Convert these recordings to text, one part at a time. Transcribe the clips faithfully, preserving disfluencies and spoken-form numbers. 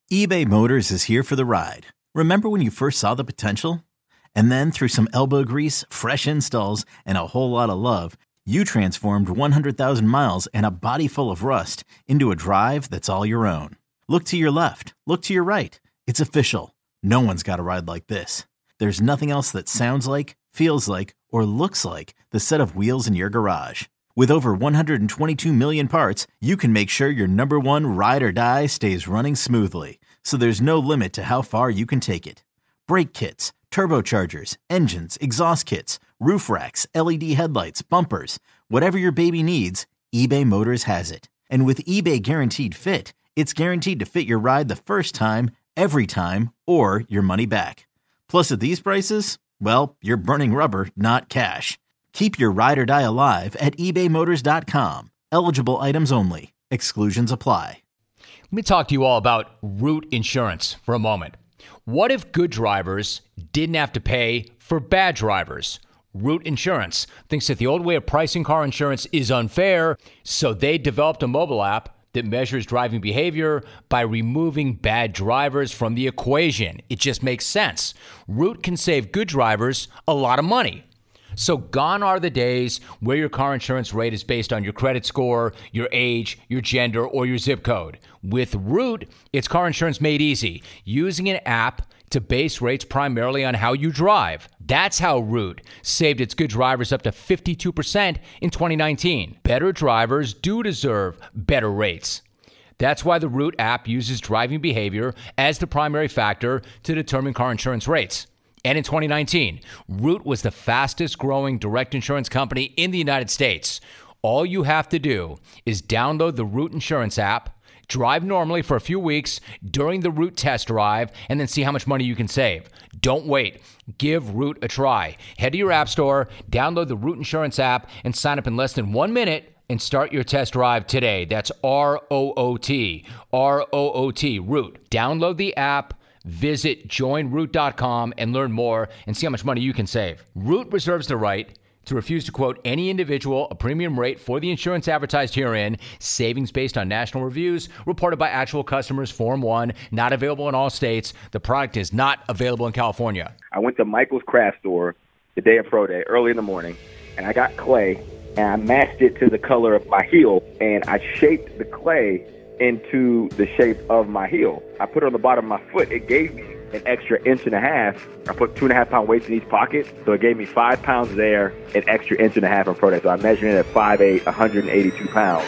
eBay Motors is here for the ride. Remember when you first saw the potential? And then through some elbow grease, fresh installs, and a whole lot of love, you transformed one hundred thousand miles and a body full of rust into a drive that's all your own. Look to your left. Look to your right. It's official. No one's got a ride like this. There's nothing else that sounds like, feels like, or looks like the set of wheels in your garage. With over one hundred twenty-two million parts, you can make sure your number one ride or die stays running smoothly. So there's no limit to how far you can take it. Brake kits, turbochargers, engines, exhaust kits, roof racks, L E D headlights, bumpers, whatever your baby needs, eBay Motors has it. And with eBay Guaranteed Fit, it's guaranteed to fit your ride the first time, every time, or your money back. Plus at these prices, well, you're burning rubber, not cash. Keep your ride or die alive at ebay motors dot com. Eligible items only. Exclusions apply. Let me talk to you all about Root Insurance for a moment. What if good drivers didn't have to pay for bad drivers? Root Insurance thinks that the old way of pricing car insurance is unfair, so they developed a mobile app that measures driving behavior by removing bad drivers from the equation. It just makes sense. Root can save good drivers a lot of money. So gone are the days where your car insurance rate is based on your credit score, your age, your gender, or your zip code. With Root, it's car insurance made easy, using an app to base rates primarily on how you drive. That's how Root saved its good drivers up to fifty-two percent in twenty nineteen. Better drivers do deserve better rates. That's why the Root app uses driving behavior as the primary factor to determine car insurance rates. And in twenty nineteen, Root was the fastest growing direct insurance company in the United States. All you have to do is download the Root Insurance app, drive normally for a few weeks during the Root test drive, and then see how much money you can save. Don't wait. Give Root a try. Head to your app store, download the Root Insurance app, and sign up in less than one minute and start your test drive today. That's R O O T. R O O T. Root. Download the app. Visit join root dot com and learn more and see how much money you can save. Root reserves the right to refuse to quote any individual a premium rate for the insurance advertised herein. Savings based on national reviews reported by actual customers. Form one, not available in all states. The product is not available in California. I went to Michael's Craft Store the day of Pro Day, early in the morning, and I got clay, and I matched it to the color of my heel, and I shaped the clay into the shape of my heel. I put it on the bottom of my foot. It gave me an extra inch and a half. I put two and a half pound weights in each pocket, so it gave me five pounds there, an extra inch and a half on Pro Day. So I measured it at five eight, one hundred eighty-two pounds.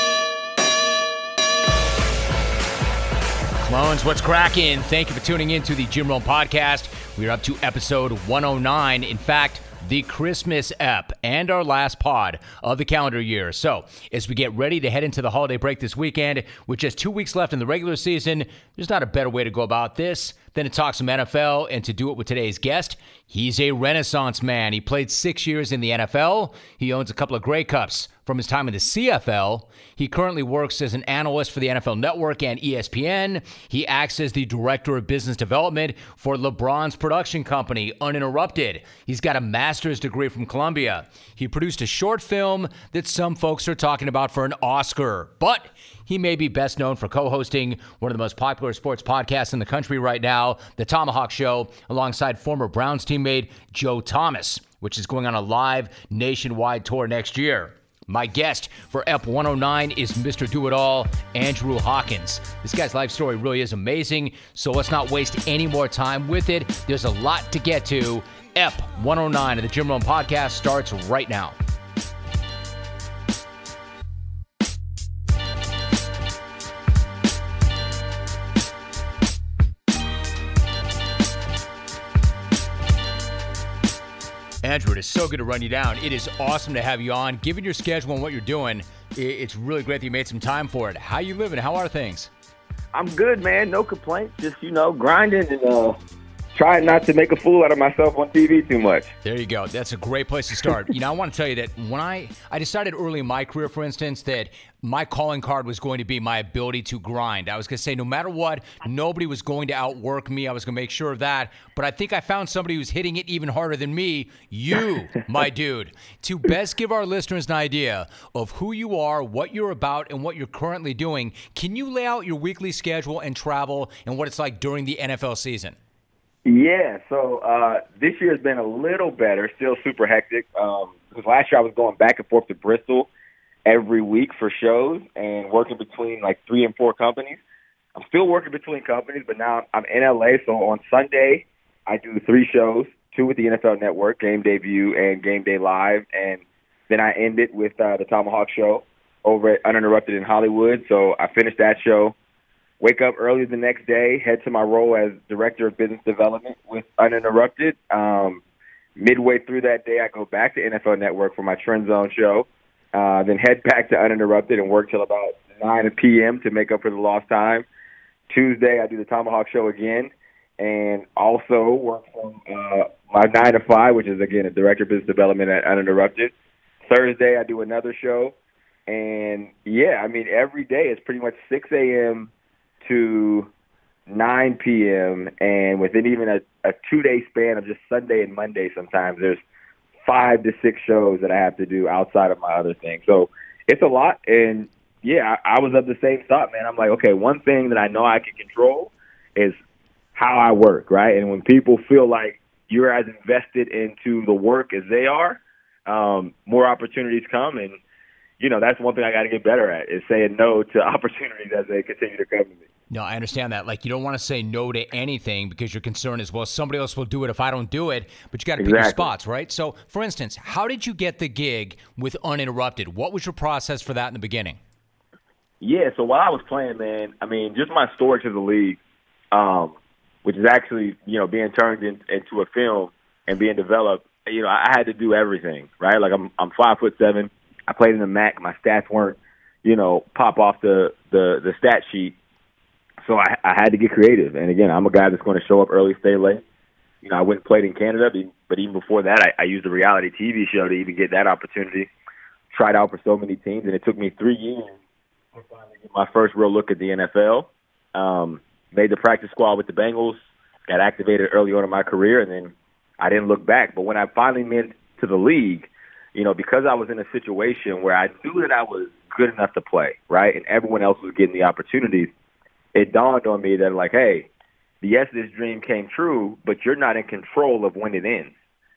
Clones, what's cracking? Thank you for tuning in to the Jim Rome Podcast. We're up to episode one oh nine. In fact, the Christmas ep and our last pod of the calendar year. So as we get ready to head into the holiday break this weekend, with just two weeks left in the regular season, there's not a better way to go about this than to talk some N F L and to do it with today's guest. He's a Renaissance man. He played six years in the N F L. He owns a couple of Grey Cups from his time in the C F L. He currently works as an analyst for the N F L Network and E S P N. He acts as the director of business development for LeBron's production company, Uninterrupted. He's got a master's degree from Columbia. He produced a short film that some folks are talking about for an Oscar, but he may be best known for co-hosting one of the most popular sports podcasts in the country right now, The Tomahawk Show, alongside former Browns teammate Joe Thomas, which is going on a live nationwide tour next year. My guest for E P one oh nine is Mister Do-It-All, Andrew Hawkins. This guy's life story really is amazing, so let's not waste any more time with it. There's a lot to get to. E P one oh nine of the Jim Rome Podcast starts right now. Andrew, it is so good to run you down. It is awesome to have you on. Given your schedule and what you're doing, it's really great that you made some time for it. How you living? How are things? I'm good, man. No complaints. Just, you know, grinding and uh, trying not to make a fool out of myself on T V too much. There you go. That's a great place to start. You know, I want to tell you that when I, I decided early in my career, for instance, that my calling card was going to be my ability to grind. I was going to say no matter what, nobody was going to outwork me. I was going to make sure of that. But I think I found somebody who's hitting it even harder than me. You, my dude. To best give our listeners an idea of who you are, what you're about, and what you're currently doing, can you lay out your weekly schedule and travel and what it's like during the N F L season? Yeah, so uh, this year has been a little better, still super hectic. Um, because last year I was going back and forth to Bristol every week for shows and working between like three and four companies. I'm still working between companies, but now I'm in L A. So on Sunday, I do three shows, two with the N F L Network, Game Debut and Game Day Live. And then I end it with uh, the Tomahawk Show over at Uninterrupted in Hollywood. So I finished that show. Wake up early the next day, head to my role as Director of Business Development with Uninterrupted. Um, midway through that day, I go back to N F L Network for my Trend Zone show, uh, then head back to Uninterrupted and work till about nine p.m. to make up for the lost time. Tuesday, I do the Tomahawk Show again, and also work from uh, my nine to five, which is, again, a Director of Business Development at Uninterrupted. Thursday, I do another show. And, yeah, I mean, every day is pretty much six a.m. to nine p.m. and within even a, a two-day span of just Sunday and Monday sometimes, there's five to six shows that I have to do outside of my other things. So it's a lot, and, yeah, I, I was of the same thought, man. I'm like, okay, one thing that I know I can control is how I work, right? And when people feel like you're as invested into the work as they are, um, more opportunities come, and you know, that's one thing I got to get better at is saying no to opportunities as they continue to come to me. No, I understand that. Like, you don't want to say no to anything because your concern is, well, somebody else will do it if I don't do it, but you got to exactly. pick your spots, right? So, for instance, how did you get the gig with Uninterrupted? What was your process for that in the beginning? Yeah, so while I was playing, man, I mean, just my story to the league, um, which is actually, you know, being turned in, into a film and being developed, you know, I had to do everything, right? Like, I'm I'm five foot seven. I played in the M A C. My stats weren't, you know, pop off the, the, the stat sheet. So I, I had to get creative. And, again, I'm a guy that's going to show up early, stay late. You know, I went and played in Canada, but even before that, I, I used a reality T V show to even get that opportunity. Tried out for so many teams, and it took me three years to finally get my first real look at the N F L. Um, made the practice squad with the Bengals, got activated early on in my career, and then I didn't look back. But when I finally went to the league, you know, because I was in a situation where I knew that I was good enough to play, right, and everyone else was getting the opportunities, it dawned on me that, like, hey, yes, this dream came true, but you're not in control of when it ends.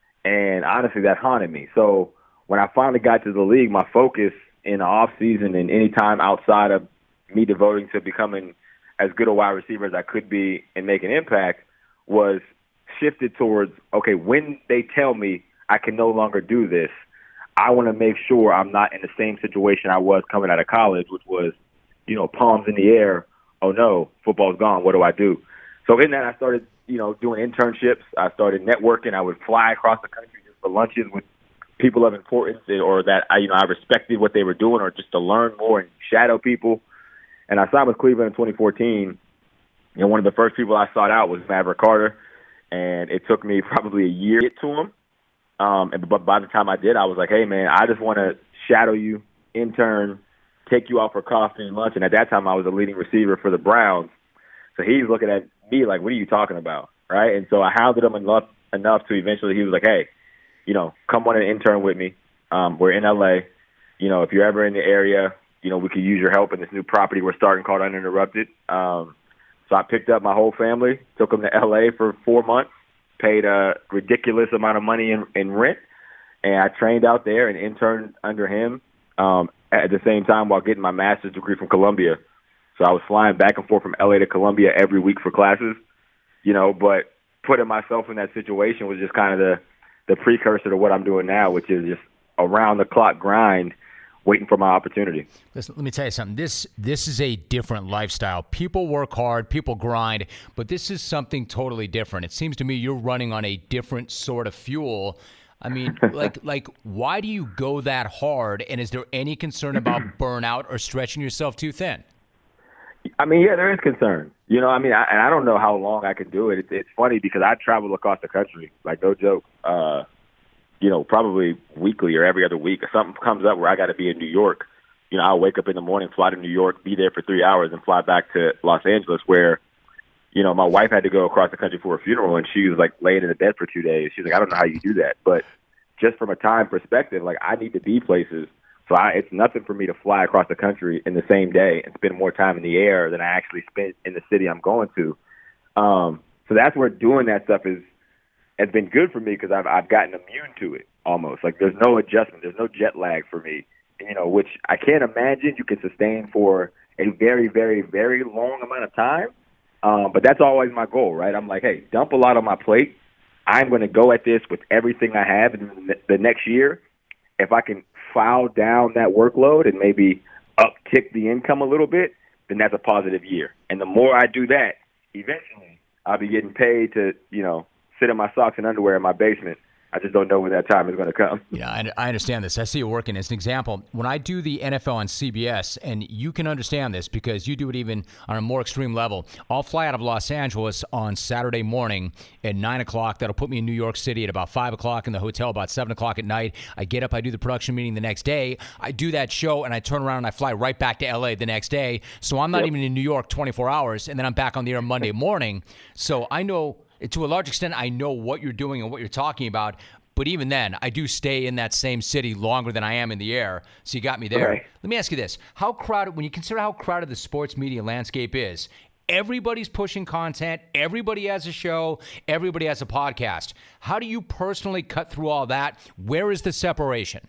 And honestly, that haunted me. So when I finally got to the league, my focus in the off season and any time outside of me devoting to becoming as good a wide receiver as I could be and make an impact was shifted towards, okay, when they tell me I can no longer do this, I want to make sure I'm not in the same situation I was coming out of college, which was, you know, palms in the air. Oh, no, football's gone. What do I do? So in that, I started, you know, doing internships. I started networking. I would fly across the country just for lunches with people of importance or that, I, you know, I respected what they were doing or just to learn more and shadow people. And I signed with Cleveland in twenty fourteen. And one of the first people I sought out was Maverick Carter. And it took me probably a year to get to him. Um, and but by the time I did, I was like, hey, man, I just want to shadow you, intern, take you out for coffee and lunch. And at that time, I was a leading receiver for the Browns. So he's looking at me like, what are you talking about, right? And so I hounded him enough, enough to eventually he was like, hey, you know, come on and intern with me. Um, we're in L A. You know, if you're ever in the area, you know, we could use your help in this new property we're starting called Uninterrupted. Um, so I picked up my whole family, took them to L A for four months. Paid a ridiculous amount of money in, in rent, and I trained out there and interned under him um, at the same time while getting my master's degree from Columbia. So I was flying back and forth from L A to Columbia every week for classes, you know, but putting myself in that situation was just kind of the, the precursor to what I'm doing now, which is just around-the-clock grind, waiting for my opportunity. Listen, let me tell you something. This this is a different lifestyle. People work hard, people grind, but this is something totally different. It seems to me you're running on a different sort of fuel. I mean, like, like, why do you go that hard? And is there any concern about burnout or stretching yourself too thin? I mean, yeah, there is concern. You know, I mean, I, and I don't know how long I can do it. It's, it's funny because I travel across the country, like no joke. Uh, you know, probably weekly or every other week. If something comes up where I got to be in New York, you know, I'll wake up in the morning, fly to New York, be there for three hours, and fly back to Los Angeles, where, you know, my wife had to go across the country for a funeral, and she was like laying in the bed for two days. She's like, I don't know how you do that, but just from a time perspective, like I need to be places. So I, it's nothing for me to fly across the country in the same day and spend more time in the air than I actually spent in the city I'm going to. Um, so that's where doing that stuff is has been good for me because I've I've gotten immune to it almost. Like there's no adjustment, there's no jet lag for me, you know, which I can't imagine you can sustain for a very, very, very long amount of time. Um, but that's always my goal, right? I'm like, hey, dump a lot on my plate. I'm going to go at this with everything I have in the next year. If I can file down that workload and maybe uptick the income a little bit, then that's a positive year. And the more I do that, eventually I'll be getting paid to, you know, sit in my socks and underwear in my basement. I just don't know when that time is going to come. Yeah, I, I understand this. I see it working. As an example, when I do the N F L on C B S, and you can understand this because you do it even on a more extreme level, I'll fly out of Los Angeles on Saturday morning at nine o'clock. That'll put me in New York City at about five o'clock, in the hotel about seven o'clock at night. I get up, I do the production meeting the next day. I do that show, and I turn around and I fly right back to L A the next day. So I'm not Yep. even in New York twenty-four hours, and then I'm back on the air Monday morning. So I know, to a large extent, I know what you're doing and what you're talking about. But even then, I do stay in that same city longer than I am in the air. So you got me there. Right. Let me ask you this. How crowded, when you consider how crowded the sports media landscape is, everybody's pushing content, everybody has a show, everybody has a podcast. How do you personally cut through all that? Where is the separation?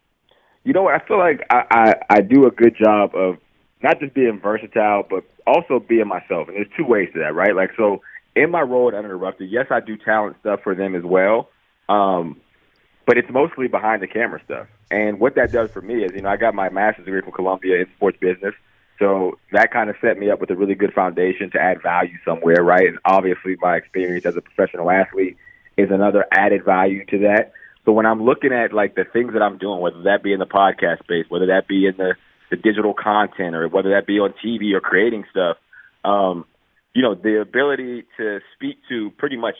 You know what? I feel like I, I, I do a good job of not just being versatile, but also being myself. And there's two ways to that, right? Like, so in my role at Uninterrupted, yes, I do talent stuff for them as well. Um, but it's mostly behind the camera stuff. And what that does for me is, you know, I got my master's degree from Columbia in sports business. So that kind of set me up with a really good foundation to add value somewhere, right? And obviously my experience as a professional athlete is another added value to that. So when I'm looking at, like, the things that I'm doing, whether that be in the podcast space, whether that be in the, the digital content, or whether that be on T V or creating stuff, um, you know, the ability to speak to pretty much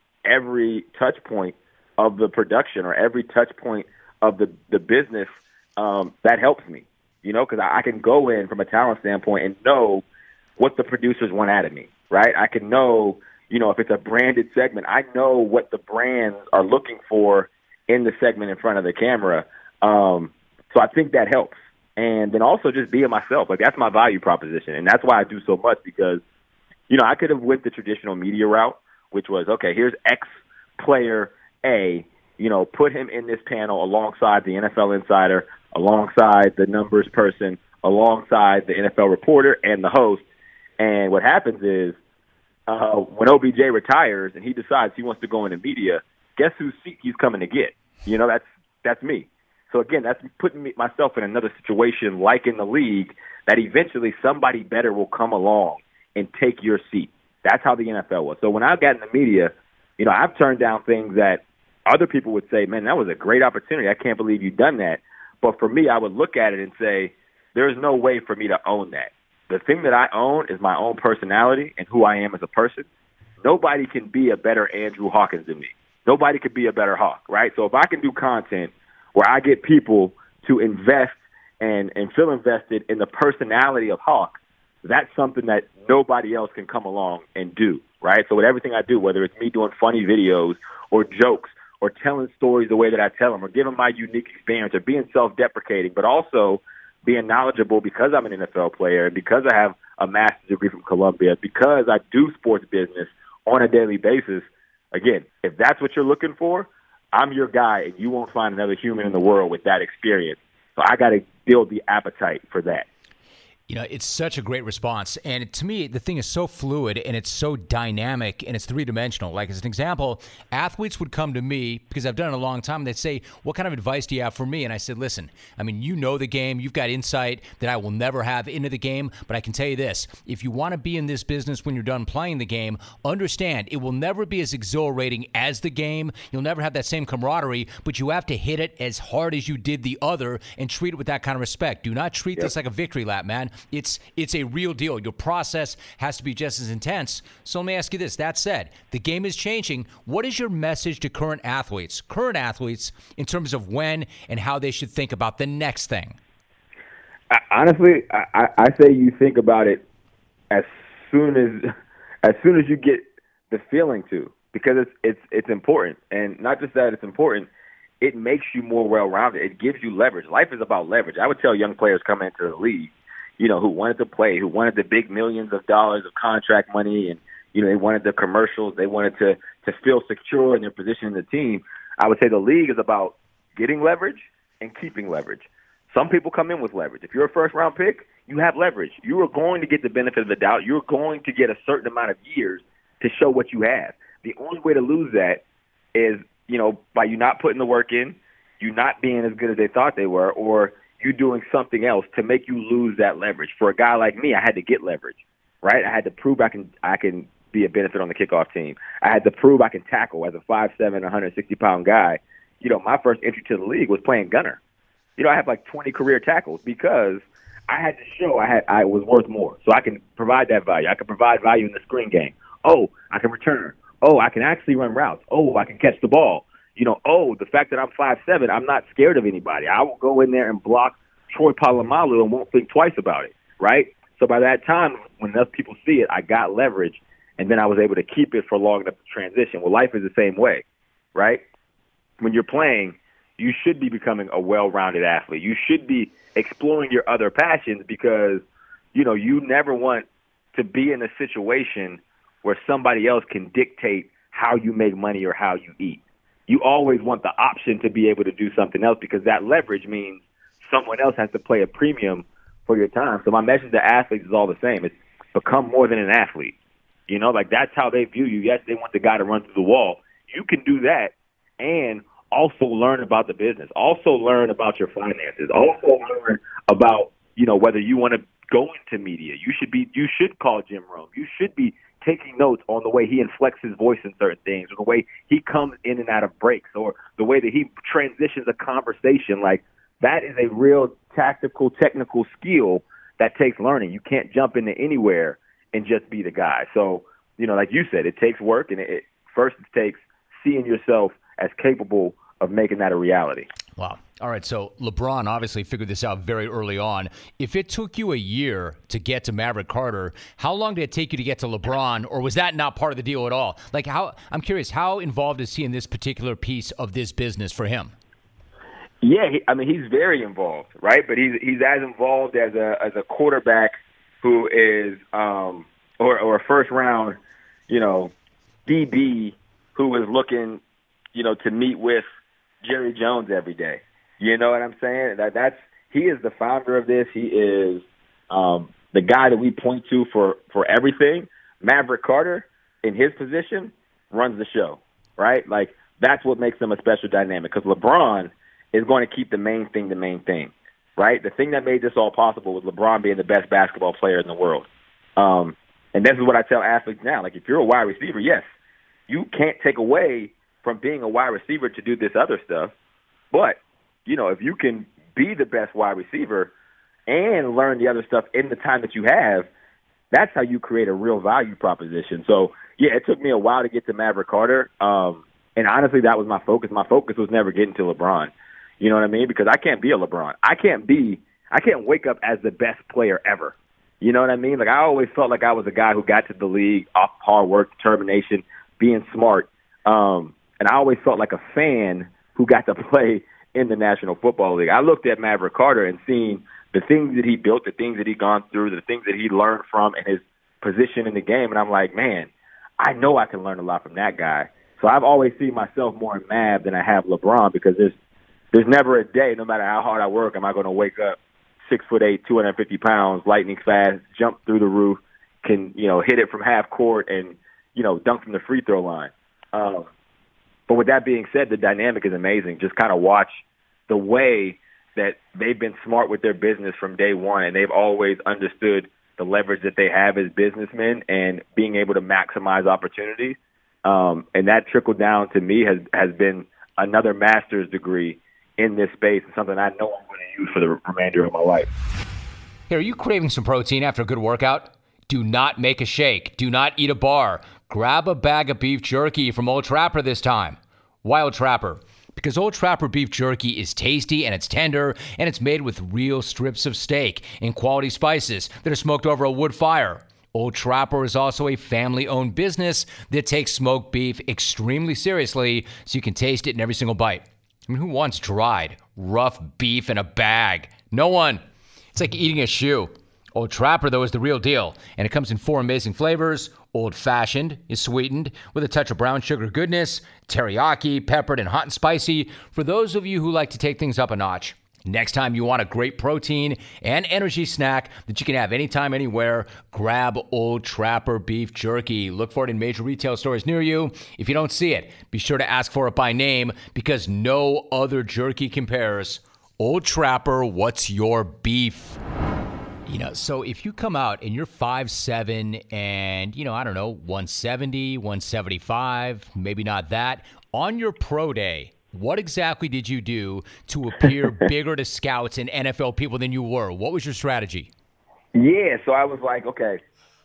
every touch point of the production or every touch point of the, the business, um, that helps me, you know, because I, I can go in from a talent standpoint and know what the producers want out of me, right? I can know, you know, if it's a branded segment, I know what the brands are looking for in the segment in front of the camera. Um, so I think that helps. And then also just being myself, like that's my value proposition. And that's why I do so much, because, you know, I could have went the traditional media route, which was, okay, here's X player A, you know, put him in this panel alongside the N F L insider, alongside the numbers person, alongside the N F L reporter and the host. And what happens is uh, when O B J retires and he decides he wants to go into media, guess whose seat he's coming to get? You know, that's that's me. So, again, that's putting me, myself in another situation like in the league that eventually somebody better will come along and take your seat. That's how the N F L was. So when I got in the media, you know, I've turned down things that other people would say, man, that was a great opportunity. I can't believe you've done that. But for me, I would look at it and say, there's no way for me to own that. The thing that I own is my own personality and who I am as a person. Nobody can be a better Andrew Hawkins than me. Nobody could be a better Hawk, right? So if I can do content where I get people to invest and, and feel invested in the personality of Hawk, that's something that nobody else can come along and do, right? So with everything I do, whether it's me doing funny videos or jokes or telling stories the way that I tell them or giving my unique experience or being self-deprecating, but also being knowledgeable because I'm an N F L player and because I have a master's degree from Columbia, because I do sports business on a daily basis. Again, if that's what you're looking for, I'm your guy, and you won't find another human in the world with that experience. So I got to build the appetite for that. You know, it's such a great response. And to me, the thing is so fluid and it's so dynamic and it's three-dimensional. Like, as an example, athletes would come to me because I've done it a long time. They'd say, what kind of advice do you have for me? And I said, listen, I mean, you know the game. You've got insight that I will never have into the game. But I can tell you this. If you want to be in this business when you're done playing the game, understand it will never be as exhilarating as the game. You'll never have that same camaraderie, but you have to hit it as hard as you did the other and treat it with that kind of respect. Do not treat Yep. this like a victory lap, man. It's it's a real deal. Your process has to be just as intense. So let me ask you this. That said, the game is changing. What is your message to current athletes, current athletes, in terms of when and how they should think about the next thing? I, honestly, I, I say you think about it as soon as as soon as you get the feeling to, because it's it's it's important, and not just that it's important. It makes you more well-rounded. It gives you leverage. Life is about leverage. I would tell young players coming into the league, you know, who wanted to play, who wanted the big millions of dollars of contract money, and, you know, they wanted the commercials, they wanted to, to feel secure in their position in the team. I would say the league is about getting leverage and keeping leverage. Some people come in with leverage. If you're a first-round pick, you have leverage. You are going to get the benefit of the doubt. You're going to get a certain amount of years to show what you have. The only way to lose that is, you know, by you not putting the work in, you not being as good as they thought they were, or you doing something else to make you lose that leverage. For a guy like me, I had to get leverage, right? I had to prove I can I can be a benefit on the kickoff team. I had to prove I can tackle as a five seven, one hundred sixty pound guy. You know, my first entry to the league was playing gunner. You know, I have like twenty career tackles because I had to show I had I was worth more. So I can provide that value. I can provide value in the screen game. Oh, I can return. Oh, I can actually run routes. Oh, I can catch the ball. You know, oh, the fact that I'm five seven, I'm not scared of anybody. I will go in there and block Troy Polamalu and won't think twice about it, right? So by that time, when enough people see it, I got leverage, and then I was able to keep it for long enough to transition. Well, life is the same way, right? When you're playing, you should be becoming a well-rounded athlete. You should be exploring your other passions because, you know, you never want to be in a situation where somebody else can dictate how you make money or how you eat. You always want the option to be able to do something else because that leverage means someone else has to play a premium for your time. So my message to athletes is all the same. It's become more than an athlete. You know, like that's how they view you. Yes, they want the guy to run through the wall. You can do that and also learn about the business. Also learn about your finances. Also learn about, you know, whether you want to go into media. You should be, you should call Jim Rome. You should be taking notes on the way he inflects his voice in certain things, or the way he comes in and out of breaks, or the way that he transitions a conversation. Like, that is a real tactical, technical skill that takes learning. You can't jump into anywhere and just be the guy. So, you know, like you said, it takes work, and it, it first it takes seeing yourself as capable of making that a reality. Wow. All right, so LeBron obviously figured this out very early on. If it took you a year to get to Maverick Carter, how long did it take you to get to LeBron, or was that not part of the deal at all? Like, how I'm curious, how involved is he in this particular piece of this business for him? Yeah, he, I mean, he's very involved, right? But he's he's as involved as a as a quarterback who is, um, or or a first round, you know, D B who is looking, you know, to meet with Jerry Jones every day. You know what I'm saying? That that's he is the founder of this. He is um, the guy that we point to for, for everything. Maverick Carter, in his position, runs the show, right? Like, that's what makes them a special dynamic, because LeBron is going to keep the main thing the main thing, right? The thing that made this all possible was LeBron being the best basketball player in the world. Um, and this is what I tell athletes now. Like, if you're a wide receiver, yes, you can't take away from being a wide receiver to do this other stuff. But, you know, if you can be the best wide receiver and learn the other stuff in the time that you have, that's how you create a real value proposition. So, yeah, it took me a while to get to Maverick Carter. Um, and honestly, that was my focus. My focus was never getting to LeBron. You know what I mean? Because I can't be a LeBron. I can't be, I can't wake up as the best player ever. You know what I mean? Like, I always felt like I was a guy who got to the league off hard work, determination, being smart. Um, and I always felt like a fan who got to play in the National Football League. I looked at Maverick Carter and seen the things that he built, the things that he gone through, the things that he learned from, and his position in the game. And I'm like, man, I know I can learn a lot from that guy. So I've always seen myself more in Mav than I have LeBron, because there's there's never a day, no matter how hard I work, am I going to wake up six foot eight, two hundred fifty pounds, lightning fast, jump through the roof, can, you know, hit it from half court and, you know, dunk from the free throw line. Um, but with that being said, the dynamic is amazing. Just kind of watch the way that they've been smart with their business from day one, and they've always understood the leverage that they have as businessmen and being able to maximize opportunities. Um, and that trickled down to me has, has been another master's degree in this space, and something I know I'm going to use for the remainder of my life. Hey, are you craving some protein after a good workout? Do not make a shake. Do not eat a bar. Grab a bag of beef jerky from Old Trapper this time. Why Old Trapper? Because Old Trapper beef jerky is tasty and it's tender and it's made with real strips of steak and quality spices that are smoked over a wood fire. Old Trapper is also a family-owned business that takes smoked beef extremely seriously so you can taste it in every single bite. I mean, who wants dried, rough beef in a bag? No one. It's like eating a shoe. Old Trapper, though, is the real deal, and it comes in four amazing flavors. Old-fashioned is sweetened with a touch of brown sugar goodness, teriyaki, peppered, and hot and spicy for those of you who like to take things up a notch. Next time you want a great protein and energy snack that you can have anytime, anywhere, grab Old Trapper beef jerky. Look for it in major retail stores near you. If you don't see it, be sure to ask for it by name because no other jerky compares. Old Trapper, what's your beef? You know, so if you come out and you're five seven and, you know, I don't know, one seventy, one seventy-five, maybe not that, on your pro day, what exactly did you do to appear bigger to scouts and N F L people than you were? What was your strategy? Yeah, so I was like, okay,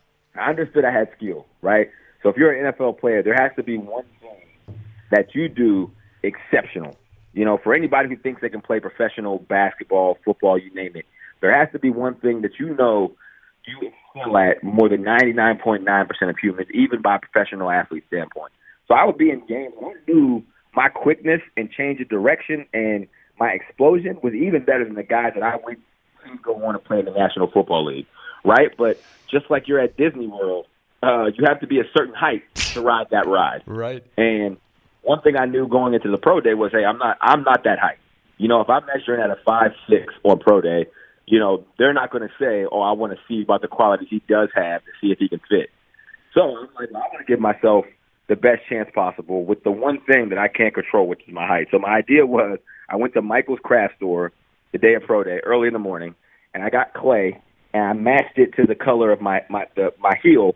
I understood I had skill, right? So if you're an N F L player, there has to be one thing that you do exceptional. You know, for anybody who thinks they can play professional basketball, football, you name it, there has to be one thing that you know you excel at more than ninety-nine point nine percent of humans, even by a professional athlete standpoint. So I would be in games and I knew my quickness and change of direction and my explosion was even better than the guys that I would see go on to play in the National Football League, right? But just like you're at Disney World, uh, you have to be a certain height to ride that ride. Right. And one thing I knew going into the pro day was, hey, I'm not I'm not that height. You know, if I'm measuring at a five six on pro day, you know, they're not going to say, oh, I want to see about the qualities he does have to see if he can fit. So I'm like, well, I want to give myself the best chance possible with the one thing that I can't control, which is my height. So my idea was I went to Michael's craft store the day of pro day, early in the morning, and I got clay, and I matched it to the color of my, my, the, my heel,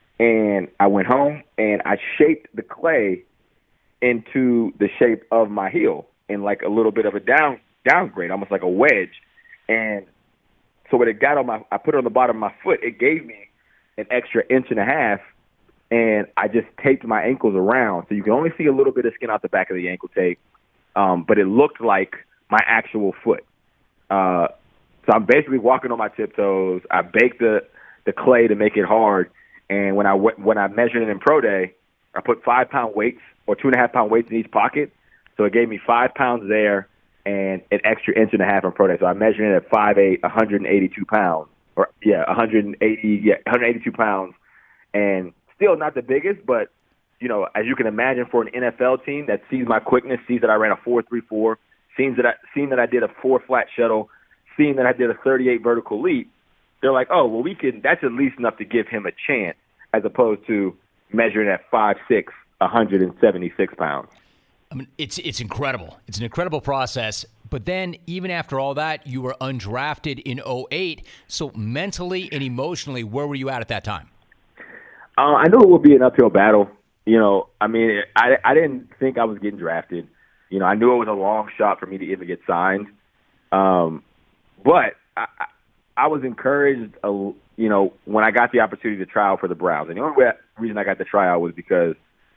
and I went home, and I shaped the clay into the shape of my heel in like a little bit of a down downgrade, almost like a wedge. And so when it got on my, I put it on the bottom of my foot, it gave me an extra inch and a half, and I just taped my ankles around. So you can only see a little bit of skin out the back of the ankle tape, um, but it looked like my actual foot. Uh, so I'm basically walking on my tiptoes. I baked the, the clay to make it hard, and when I, when I measured it in pro day, I put five-pound weights or two-and-a-half-pound weights in each pocket. So it gave me five pounds there and an extra inch and a half in pro day. So I measured it at five eight, one hundred eighty-two pounds. Or, yeah, one hundred eighty, yeah, one hundred eighty-two pounds. And still not the biggest, but, you know, as you can imagine for an N F L team that sees my quickness, sees that I ran a four three four, sees that I, seeing that I did a four-flat shuttle, seeing that I did a thirty-eight vertical leap, they're like, oh, well, we can. That's at least enough to give him a chance as opposed to measuring at five six, one hundred seventy-six pounds. I mean, it's it's incredible. It's an incredible process. But then, even after all that, you were undrafted in oh eight. So mentally and emotionally, where were you at at that time? Uh, I knew it would be an uphill battle. You know, I mean, I, I didn't think I was getting drafted. You know, I knew it was a long shot for me to even get signed. Um, but I, I was encouraged, uh, you know, when I got the opportunity to try out for the Browns. And the only way, reason I got the tryout was because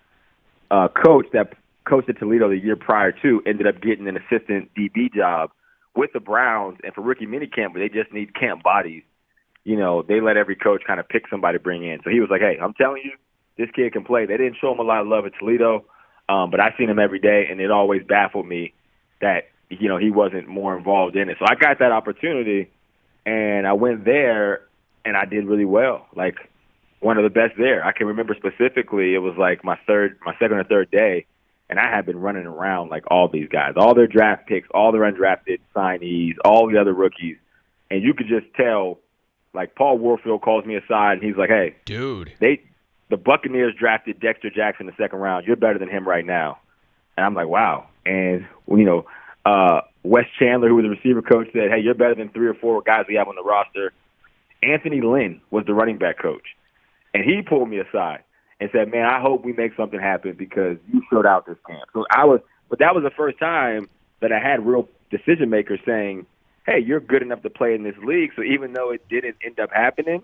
uh, coach that coached at Toledo the year prior to ended up getting an assistant D B job with the Browns. And for rookie minicamp, where they just need camp bodies, you know, they let every coach kind of pick somebody to bring in. So he was like, hey, I'm telling you, this kid can play. They didn't show him a lot of love at Toledo, um, but I seen him every day, and it always baffled me that, you know, he wasn't more involved in it. So I got that opportunity, and I went there, and I did really well, like one of the best there. I can remember specifically it was like my third, my second or third day, and I had been running around like all these guys, all their draft picks, all their undrafted signees, all the other rookies, and you could just tell, like Paul Warfield calls me aside, and he's like, hey, dude, they the Buccaneers drafted Dexter Jackson in the second round. You're better than him right now. And I'm like, wow. And, you know, uh, Wes Chandler, who was the receiver coach, said, hey, you're better than three or four guys we have on the roster. Anthony Lynn was the running back coach. And he pulled me aside and said, man, I hope we make something happen because you showed out this camp. So I was, but that was the first time that I had real decision makers saying, hey, you're good enough to play in this league. So even though it didn't end up happening,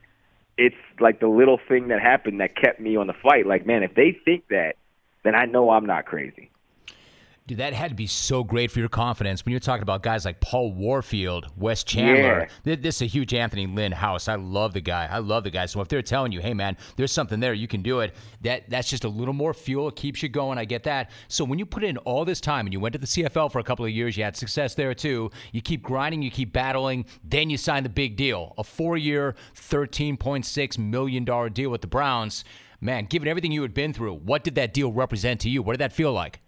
it's like the little thing that happened that kept me on the flight. Like, man, if they think that, then I know I'm not crazy. Dude, that had to be so great for your confidence when you're talking about guys like Paul Warfield, Wes Chandler. Yeah. This is a huge Anthony Lynn house. I love the guy. I love the guy. So if they're telling you, hey, man, there's something there, you can do it, that that's just a little more fuel. It keeps you going. I get that. So when you put in all this time and you went to the C F L for a couple of years, you had success there too. You keep grinding, you keep battling, then you sign the big deal, a four-year, thirteen point six million dollars deal with the Browns. Man, given everything you had been through, what did that deal represent to you? What did that feel like?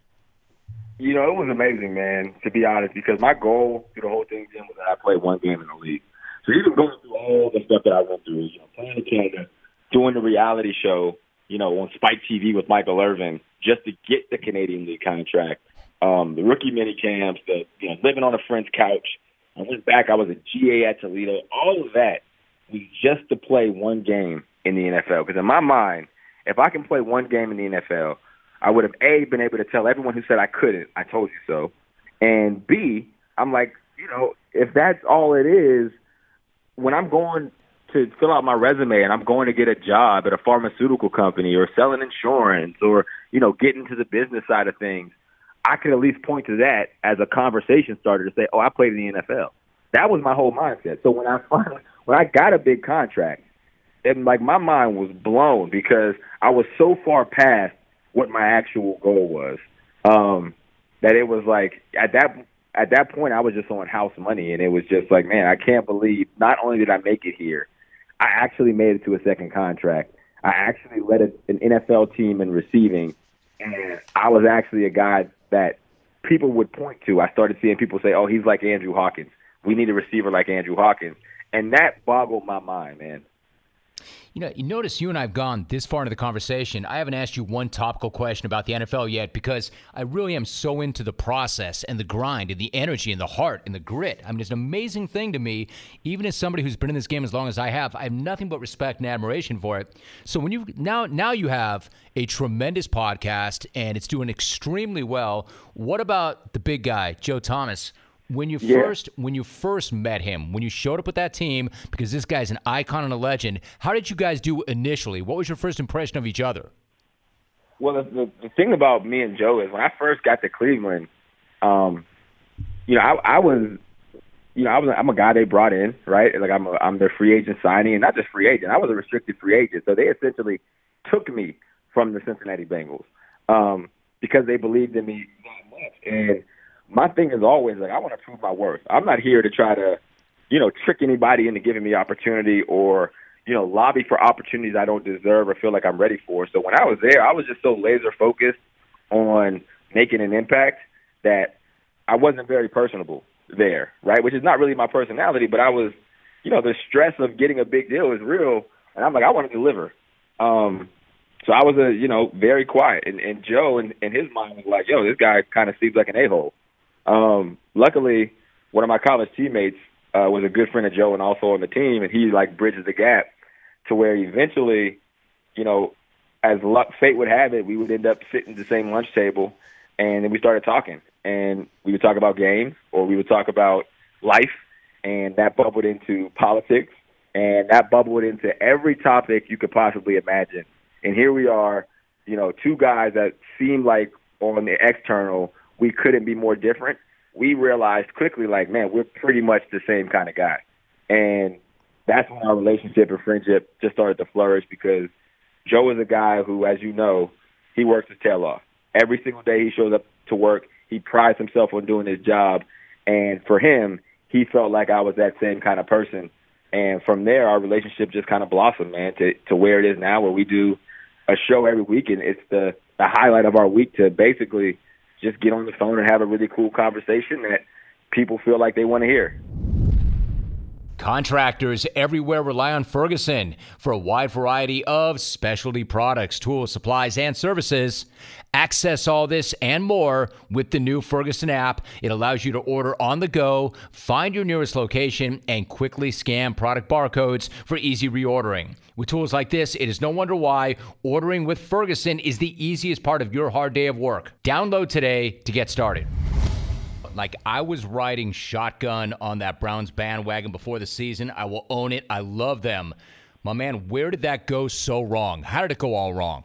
You know, it was amazing, man, to be honest, because my goal through the whole thing, Jim, was that I played one game in the league. So even going through all the stuff that I went through, you know, playing in Canada, doing the reality show, you know, on Spike T V with Michael Irvin, just to get the Canadian League contract, um, the rookie mini camps, the, you know, living on a friend's couch. I went back, I was a G A at Toledo. All of that was just to play one game in the N F L. Because in my mind, if I can play one game in the N F L, I would have, A, been able to tell everyone who said I couldn't, I told you so. And B, I'm like, you know, if that's all it is, when I'm going to fill out my resume and I'm going to get a job at a pharmaceutical company or selling insurance or, you know, getting to the business side of things, I could at least point to that as a conversation starter to say, oh, I played in the N F L. That was my whole mindset. So when I finally, when I got a big contract, and like my mind was blown because I was so far past what my actual goal was, um, that it was like at that at that point I was just on house money, and it was just like, man, I can't believe not only did I make it here, I actually made it to a second contract. I actually led a, an N F L team in receiving, and I was actually a guy that people would point to. I started seeing people say, oh, he's like Andrew Hawkins. We need a receiver like Andrew Hawkins. And that boggled my mind, man. You know, you notice you and I have gone this far into the conversation. I haven't asked you one topical question about the N F L yet because I really am so into the process and the grind and the energy and the heart and the grit. I mean, it's an amazing thing to me. Even as somebody who's been in this game as long as I have, I have nothing but respect and admiration for it. So when you now now you have a tremendous podcast and it's doing extremely well. What about the big guy, Joe Thomas? When you Yeah. first when you first met him, when you showed up with that team, because this guy's an icon and a legend, how did you guys do initially? What was your first impression of each other? Well, the, the, the thing about me and Joe is when I first got to Cleveland, um, you know, I, I was, you know, I was, I'm a guy they brought in, right? Like I'm, a, I'm their free agent signing, and not just free agent. I was a restricted free agent, so they essentially took me from the Cincinnati Bengals um, because they believed in me that much. And my thing is always like, I want to prove my worth. I'm not here to try to, you know, trick anybody into giving me opportunity or, you know, lobby for opportunities I don't deserve or feel like I'm ready for. So when I was there, I was just so laser focused on making an impact that I wasn't very personable there, right? Which is not really my personality, but I was, you know, the stress of getting a big deal is real. And I'm like, I want to deliver. Um, so I was, a, you know, very quiet. And, and Joe, in, in his mind, was like, yo, this guy kind of seems like an a-hole. Um, luckily, one of my college teammates uh, was a good friend of Joe and also on the team, and he, like, bridges the gap to where eventually, you know, as luck, fate would have it, we would end up sitting at the same lunch table, and then we started talking. And we would talk about games, or we would talk about life, and that bubbled into politics, and that bubbled into every topic you could possibly imagine. And here we are, you know, two guys that seem like on the external we couldn't be more different. We realized quickly, like, man, we're pretty much the same kind of guy. And that's when our relationship and friendship just started to flourish because Joe is a guy who, as you know, he works his tail off. Every single day he shows up to work, he prides himself on doing his job. And for him, he felt like I was that same kind of person. And from there, our relationship just kind of blossomed, man, to, to where it is now, where we do a show every week. And it's the, the highlight of our week to basically – just get on the phone and have a really cool conversation that people feel like they want to hear. Contractors everywhere rely on Ferguson for a wide variety of specialty products, tools, supplies, and services. Access all this and more with the new Ferguson app. It allows you to order on the go, find your nearest location, and quickly scan product barcodes for easy reordering. With tools like this, it is no wonder why ordering with Ferguson is the easiest part of your hard day of work. Download today to get started. Like, I was riding shotgun on that Browns bandwagon before the season. I will own it. I love them. My man, where did that go so wrong? How did it go all wrong?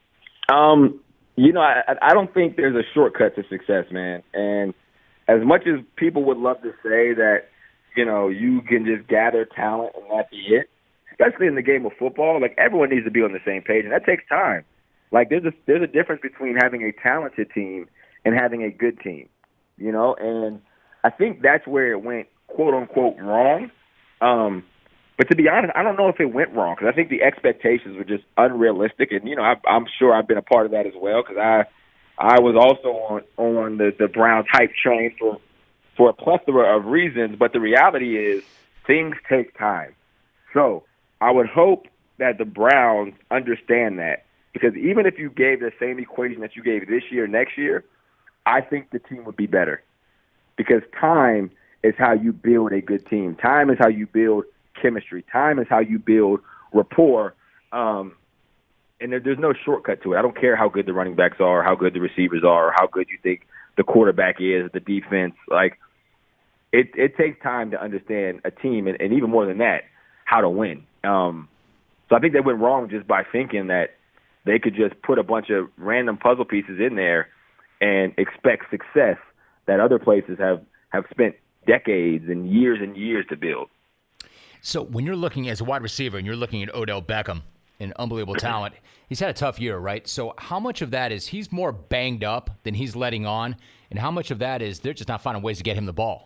Um, you know, I, I don't think there's a shortcut to success, man. And as much as people would love to say that, you know, you can just gather talent and that be it, especially in the game of football, like, everyone needs to be on the same page, and that takes time. Like, there's a, there's a difference between having a talented team and having a good team, you know? And I think that's where it went, quote-unquote, wrong. Um, but to be honest, I don't know if it went wrong, because I think the expectations were just unrealistic. And, you know, I, I'm sure I've been a part of that as well, because I I was also on, on the, the Browns hype train for, for a plethora of reasons. But the reality is things take time. So I would hope that the Browns understand that, because even if you gave the same equation that you gave this year, next year, I think the team would be better, because time is how you build a good team. Time is how you build chemistry. Time is how you build rapport. Um, and there, there's no shortcut to it. I don't care how good the running backs are, how good the receivers are, or how good you think the quarterback is, the defense. Like, it, it takes time to understand a team, and, and even more than that, how to win. Um, so I think they went wrong just by thinking that they could just put a bunch of random puzzle pieces in there and expect success that other places have, have spent decades and years and years to build. So when you're looking as a wide receiver and you're looking at Odell Beckham, an unbelievable talent, he's had a tough year, right? So how much of that is he's more banged up than he's letting on, and how much of that is they're just not finding ways to get him the ball?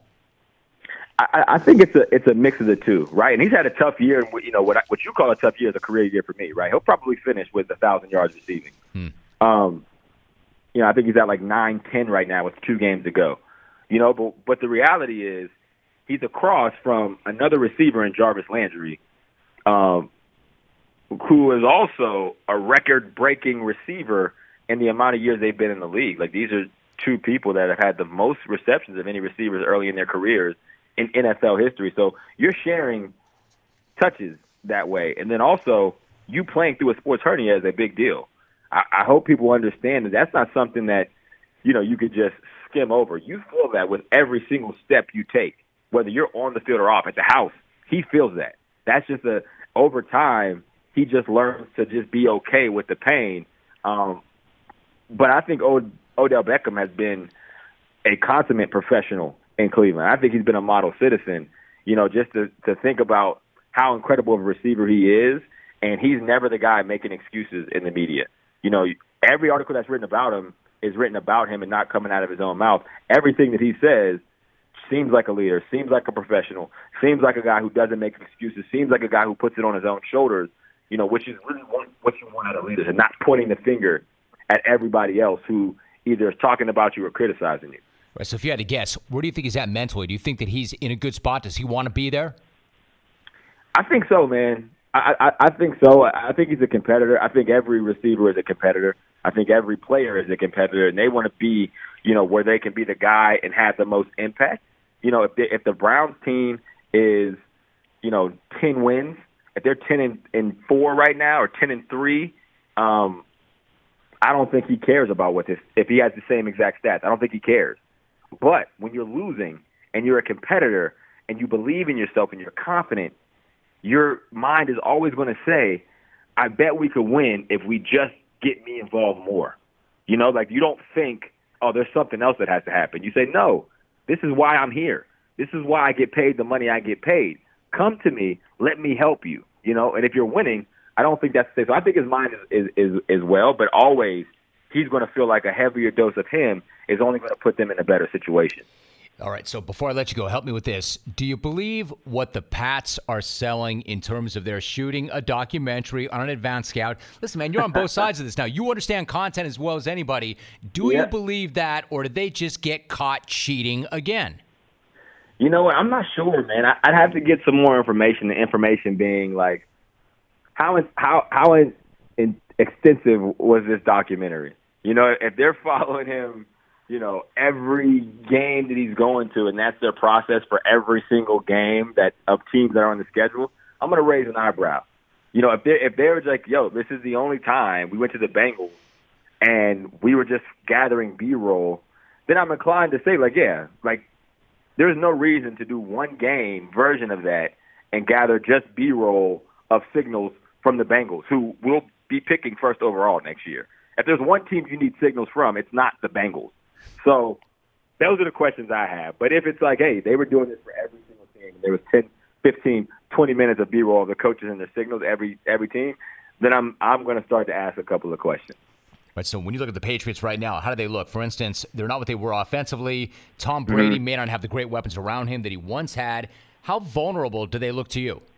I, I think it's a it's a mix of the two, right? And he's had a tough year. You know, what I, what you call a tough year is a career year for me, right? He'll probably finish with a thousand yards receiving. Hmm. Um, you know, I think he's at like nine ten right now with two games to go. You know, but but the reality is he's across from another receiver in Jarvis Landry, um, who is also a record-breaking receiver in the amount of years they've been in the league. Like, these are two people that have had the most receptions of any receivers early in their careers in N F L history. So you're sharing touches that way. And then also, you playing through a sports hernia is a big deal. I, I hope people understand that that's not something that, you know, you could just skim over. You feel that with every single step you take, whether you're on the field or off. At the house, he feels that. That's just a, over time, he just learns to just be okay with the pain. Um, but I think Od- Odell Beckham has been a consummate professional in Cleveland. I think he's been a model citizen, you know, just to, to think about how incredible of a receiver he is, and he's never the guy making excuses in the media. You know, every article that's written about him is written about him and not coming out of his own mouth. Everything that he says seems like a leader, seems like a professional, seems like a guy who doesn't make excuses, seems like a guy who puts it on his own shoulders, you know, which is really what you want out of leaders, and not pointing the finger at everybody else who either is talking about you or criticizing you. Right, so if you had to guess, where do you think he's at mentally? Do you think that he's in a good spot? Does he want to be there? I think so, man. I, I, I think so. I think he's a competitor. I think every receiver is a competitor. I think every player is a competitor, and they want to be, you know, where they can be the guy and have the most impact. You know, if they, if the Browns team is, you know, ten wins, if they're ten and, and four right now or ten and three, um, I don't think he cares about what this. If he has the same exact stats, I don't think he cares. But when you're losing and you're a competitor and you believe in yourself and you're confident, your mind is always going to say, I bet we could win if we just get me involved more. You know, like, you don't think, oh, there's something else that has to happen. You say, no, this is why I'm here. This is why I get paid the money I get paid. Come to me. Let me help you. You know, and if you're winning, I don't think that's the same. So I think his mind is, is, is, is well, but always he's going to feel like a heavier dose of him is only going to put them in a better situation. All right, so before I let you go, help me with this. Do you believe what the Pats are selling in terms of their shooting a documentary on an advanced scout? Listen, man, you're on both sides of this now. You understand content as well as anybody. Do yeah. you believe that, or did they just get caught cheating again? You know what? I'm not sure, man. I, I'd have to get some more information, the information being like, how is, how, how in, in extensive was this documentary? You know, if they're following him, you know, every game that he's going to, and that's their process for every single game that of teams that are on the schedule, I'm going to raise an eyebrow. You know, if they're, if they're like, yo, this is the only time we went to the Bengals and we were just gathering B-roll then I'm inclined to say, like, yeah, like, there's no reason to do one game version of that and gather just B-roll of signals from the Bengals, who will be picking first overall next year. If there's one team you need signals from, it's not the Bengals. So those are the questions I have. But if it's like, hey, they were doing this for every single team, and there was ten, fifteen, twenty minutes of B-roll of the coaches and their signals every every team, then I'm I'm going to start to ask a couple of questions. Right, so when you look at the Patriots right now, how do they look? For instance, they're not what they were offensively. Tom Brady mm-hmm. may not have the great weapons around him that he once had. How vulnerable do they look to you?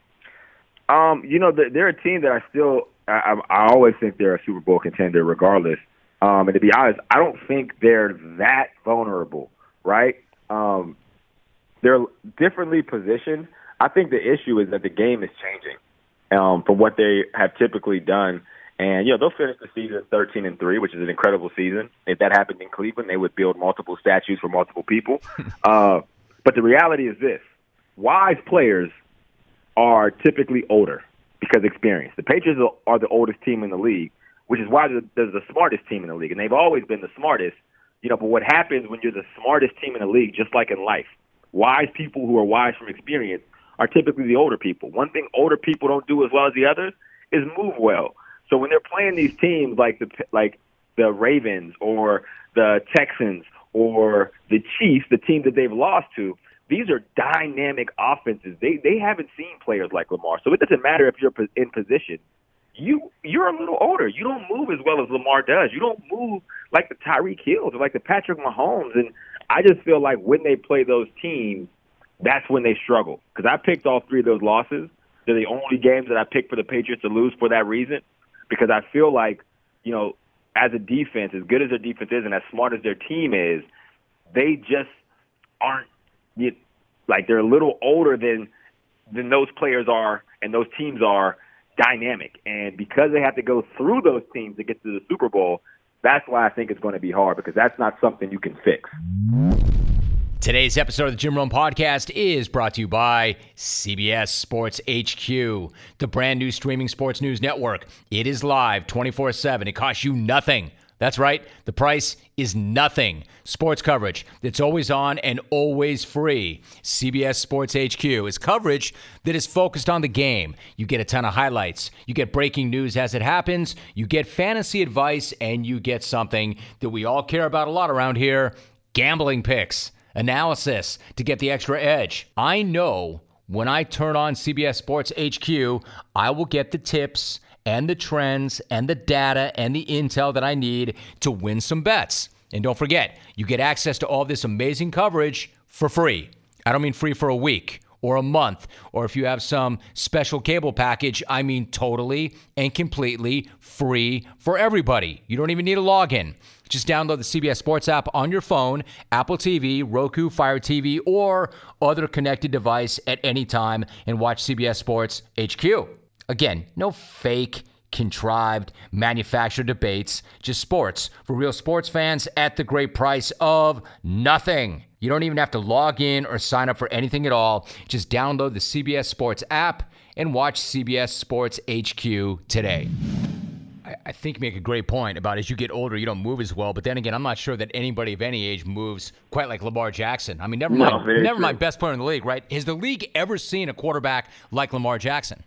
Um, you know, they're a team that I still I, I always think they're a Super Bowl contender regardless. Um, and to be honest, I don't think they're that vulnerable, right? Um, they're differently positioned. I think the issue is that the game is changing um, from what they have typically done. And, you know, they'll finish the season thirteen and three, which is an incredible season. If that happened in Cleveland, they would build multiple statues for multiple people. uh, but the reality is this. Wise players are typically older because experience. The Patriots are the oldest team in the league, which is why they're the smartest team in the league. And they've always been the smartest. You know, but what happens when you're the smartest team in the league, just like in life, wise people who are wise from experience are typically the older people. One thing older people don't do as well as the others is move well. So when they're playing these teams like the like the Ravens or the Texans or the Chiefs, the team that they've lost to, these are dynamic offenses. They they haven't seen players like Lamar. So it doesn't matter if you're in position. You you're a little older. You don't move as well as Lamar does. You don't move like the Tyreek Hills or like the Patrick Mahomes. And I just feel like when they play those teams, that's when they struggle. Because I picked all three of those losses. They're the only games that I picked for the Patriots to lose for that reason. Because I feel like, you know, as a defense, as good as their defense is and as smart as their team is, they just aren't, you, like they're a little older than than those players are and those teams are dynamic. And because they have to go through those teams to get to the Super Bowl, that's why I think it's going to be hard, because that's not something you can fix. Today's episode of the Jim Rome Podcast is brought to you by C B S Sports H Q, the brand new streaming sports news network. It is live twenty-four seven. It costs you nothing. That's right. The price is nothing. Sports coverage that's always on and always free. C B S Sports H Q is coverage that is focused on the game. You get a ton of highlights. You get breaking news as it happens. You get fantasy advice, and you get something that we all care about a lot around here, gambling picks. Analysis to get the extra edge. I know when I turn on C B S Sports H Q, I will get the tips and the trends and the data and the intel that I need to win some bets. And don't forget, you get access to all this amazing coverage for free. I don't mean free for a week or a month, or if you have some special cable package, I mean totally and completely free for everybody. You don't even need a login. Just download the C B S Sports app on your phone, Apple T V, Roku, Fire T V, or other connected device at any time and watch C B S Sports H Q. Again, no fake, contrived, manufactured debates, just sports for real sports fans at the great price of nothing. You don't even have to log in or sign up for anything at all. Just download the C B S Sports app and watch C B S Sports H Q today. I think you make a great point about as you get older, you don't move as well. But then again, I'm not sure that anybody of any age moves quite like Lamar Jackson. I mean, never no, mind, never true. mind best player in the league, right? Has the league ever seen a quarterback like Lamar Jackson?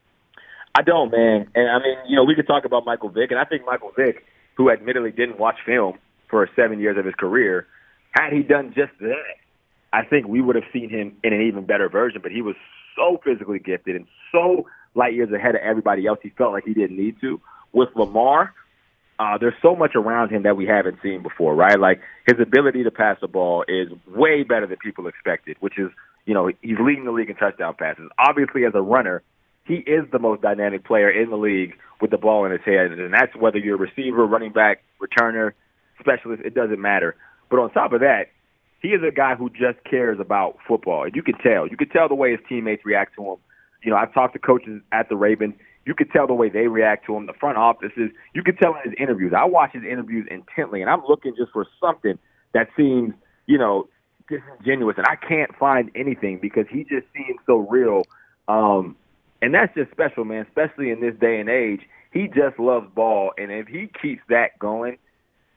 I don't, man. And, I mean, you know, we could talk about Michael Vick. And I think Michael Vick, who admittedly didn't watch film for seven years of his career, had he done just that, I think we would have seen him in an even better version. But he was so physically gifted and so light years ahead of everybody else, he felt like he didn't need to. With Lamar, uh, there's so much around him that we haven't seen before, right? Like, his ability to pass the ball is way better than people expected, which is, you know, he's leading the league in touchdown passes. Obviously, as a runner, he is the most dynamic player in the league with the ball in his head, and that's whether you're a receiver, running back, returner, specialist, it doesn't matter. But on top of that, he is a guy who just cares about football. And you can tell. You can tell the way his teammates react to him. You know, I've talked to coaches at the Ravens. You could tell the way they react to him, the front offices. You could tell in his interviews. I watch his interviews intently, and I'm looking just for something that seems, you know, disingenuous. And I can't find anything because he just seems so real. Um, and that's just special, man, especially in this day and age. He just loves ball, and if he keeps that going,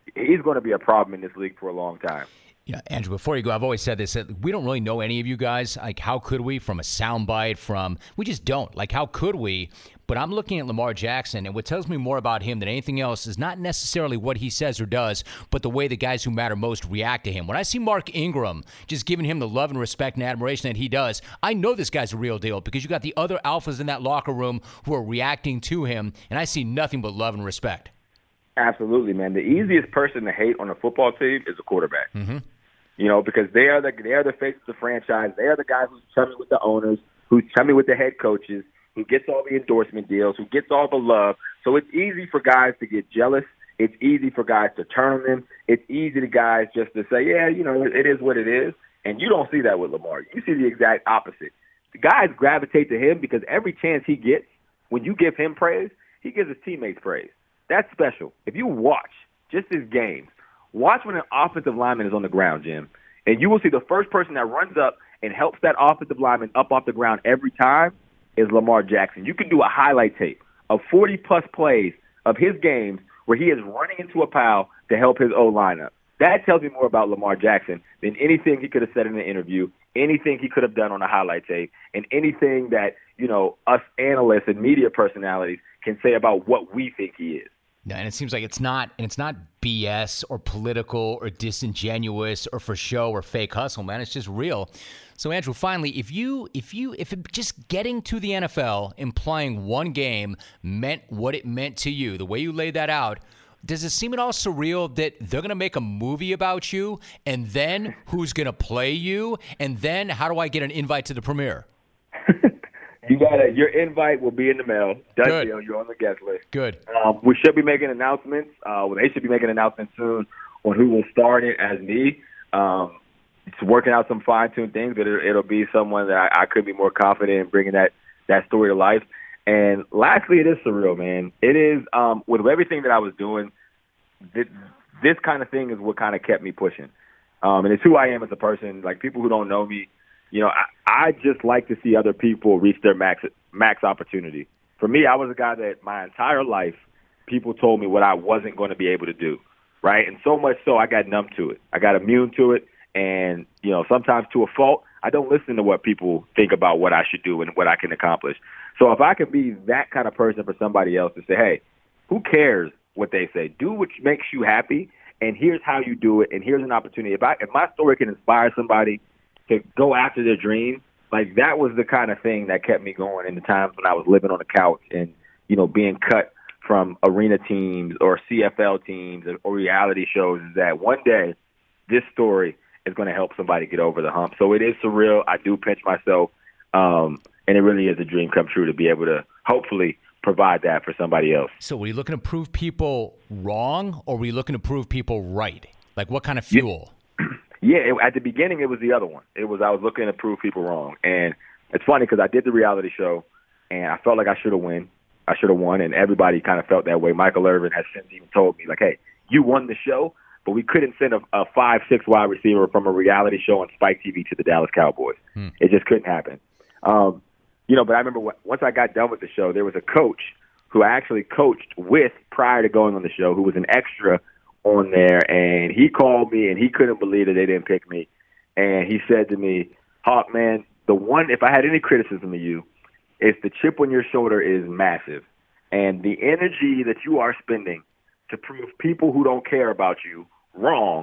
he's going to be a problem in this league for a long time. Yeah, Andrew, before you go, I've always said this, that we don't really know any of you guys. Like, how could we? From a soundbite, from, we just don't. Like, how could we? But I'm looking at Lamar Jackson, and what tells me more about him than anything else is not necessarily what he says or does, but the way the guys who matter most react to him. When I see Mark Ingram just giving him the love and respect and admiration that he does, I know this guy's a real deal because you got the other alphas in that locker room who are reacting to him, and I see nothing but love and respect. Absolutely, man. The easiest person to hate on a football team is a quarterback. Mm-hmm. You know, because they are the they are the face of the franchise. They are the guy who's chummy with the owners, who's chummy with the head coaches, who gets all the endorsement deals, who gets all the love. So it's easy for guys to get jealous. It's easy for guys to turn on them. It's easy to guys just to say, yeah, you know, it is what it is. And you don't see that with Lamar. You see the exact opposite. The guys gravitate to him because every chance he gets, when you give him praise, he gives his teammates praise. That's special. If you watch just his games, watch when an offensive lineman is on the ground, Jim, and you will see the first person that runs up and helps that offensive lineman up off the ground every time is Lamar Jackson. You can do a highlight tape of forty-plus plays of his games where he is running into a pile to help his O-line up. That tells me more about Lamar Jackson than anything he could have said in an interview, anything he could have done on a highlight tape, and anything that, you know, us analysts and media personalities can say about what we think he is. No, and it seems like it's not, and it's not B S or political or disingenuous or for show or fake hustle, man. It's just real. So, Andrew, finally, if you, if you, if it, just getting to the N F L and playing one game meant what it meant to you, the way you laid that out, does it seem at all surreal that they're going to make a movie about you, and then who's going to play you, and then how do I get an invite to the premiere? You got it. Your invite will be in the mail. Done Good. deal. You're on the guest list. Good. Um, we should be making announcements. Uh, well, they should be making announcements soon on who will star in it as me. Um, it's working out some fine-tuned things, but it, it'll be someone that I, I could be more confident in bringing that, that story to life. And lastly, it is surreal, man. It is, um, with everything that I was doing, this, this kind of thing is what kind of kept me pushing. Um, and it's who I am as a person. Like, people who don't know me, you know, I, I just like to see other people reach their max max opportunity. For me, I was a guy that my entire life, people told me what I wasn't going to be able to do, right? And so much so I got numb to it. I got immune to it. And, you know, sometimes to a fault, I don't listen to what people think about what I should do and what I can accomplish. So if I can be that kind of person for somebody else to say, hey, who cares what they say? Do what makes you happy, and here's how you do it, and here's an opportunity. If, I, if my story can inspire somebody to go after their dream, like, that was the kind of thing that kept me going in the times when I was living on the couch and, you know, being cut from arena teams or C F L teams or reality shows, is that one day this story is going to help somebody get over the hump. So it is surreal. I do pinch myself, um, and it really is a dream come true to be able to hopefully provide that for somebody else. So were you looking to prove people wrong, or were you looking to prove people right? Like, what kind of fuel? Yeah. Yeah, it, at the beginning, it was the other one. It was I was looking to prove people wrong. And it's funny because I did the reality show, and I felt like I should have won. I should have won, and everybody kind of felt that way. Michael Irvin has since even told me, like, hey, you won the show, but we couldn't send a, a five, six wide receiver from a reality show on Spike T V to the Dallas Cowboys. Hmm. It just couldn't happen. Um, you know, but I remember when, once I got done with the show, there was a coach who I actually coached with prior to going on the show, who was an extra on there, and he called me, and he couldn't believe that they didn't pick me. And he said to me, Hawk, man, the one, if I had any criticism of you, is the chip on your shoulder is massive. And the energy that you are spending to prove people who don't care about you wrong